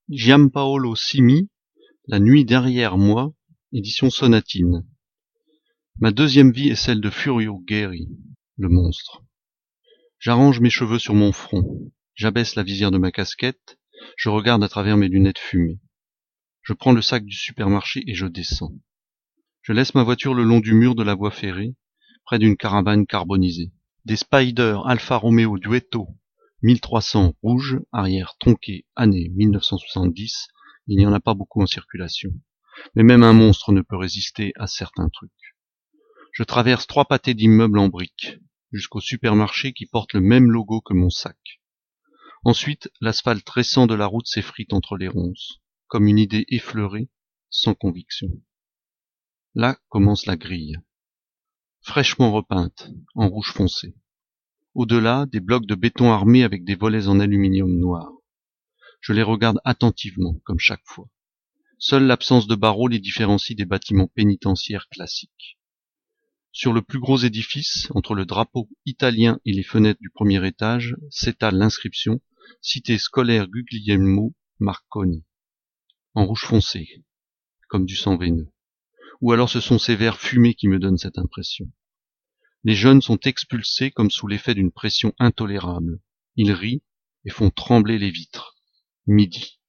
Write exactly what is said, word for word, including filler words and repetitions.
Giampaolo Simi, La nuit derrière moi, édition Sonatine. Ma deuxième vie est celle de Furio Guerri, le monstre. J'arrange mes cheveux sur mon front, j'abaisse la visière de ma casquette, je regarde à travers mes lunettes fumées. Je prends le sac du supermarché et je descends. Je laisse ma voiture le long du mur de la voie ferrée, près d'une caravane carbonisée. Des Spider Alfa Romeo Duetto mille trois cents rouge, arrière tronqué, année mille neuf cent soixante-dix, il n'y en a pas beaucoup en circulation. Mais même un monstre ne peut résister à certains trucs. Je traverse trois pâtés d'immeubles en briques, jusqu'au supermarché qui porte le même logo que mon sac. Ensuite, l'asphalte récent de la route s'effrite entre les ronces, comme une idée effleurée, sans conviction. Là commence la grille, fraîchement repeinte, en rouge foncé. Au-delà, des blocs de béton armés avec des volets en aluminium noir. Je les regarde attentivement, comme chaque fois. Seule l'absence de barreaux les différencie des bâtiments pénitentiaires classiques. Sur le plus gros édifice, entre le drapeau italien et les fenêtres du premier étage, s'étale l'inscription « Cité scolaire Guglielmo Marconi », en rouge foncé, comme du sang veineux. Ou alors ce sont ces verres fumés qui me donnent cette impression. Les jeunes sont expulsés comme sous l'effet d'une pression intolérable. Ils rient et font trembler les vitres. Midi.